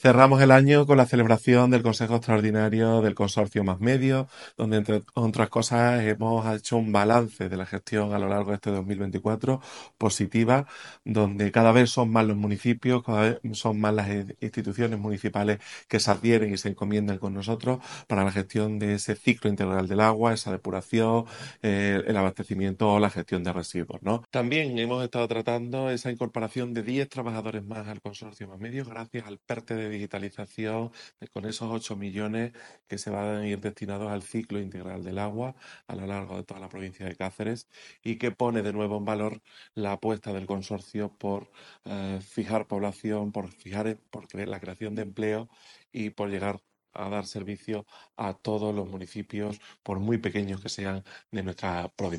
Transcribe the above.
Cerramos el año con la celebración del Consejo Extraordinario del Consorcio Más Medios, donde, entre otras cosas, hemos hecho un balance de la gestión a lo largo de este 2024 positiva, donde cada vez son más los municipios, cada vez son más las instituciones municipales que se adhieren y se encomiendan con nosotros para la gestión de ese ciclo integral del agua, esa depuración, el abastecimiento o la gestión de residuos, ¿no? También hemos estado tratando esa incorporación de 10 trabajadores más al Consorcio Más Medios gracias al PERTE de digitalización, con esos 8 millones que se van a ir destinados al ciclo integral del agua a lo largo de toda la provincia de Cáceres y que pone de nuevo en valor la apuesta del consorcio por fijar población, por la creación de empleo y por llegar a dar servicio a todos los municipios, por muy pequeños que sean, de nuestra provincia.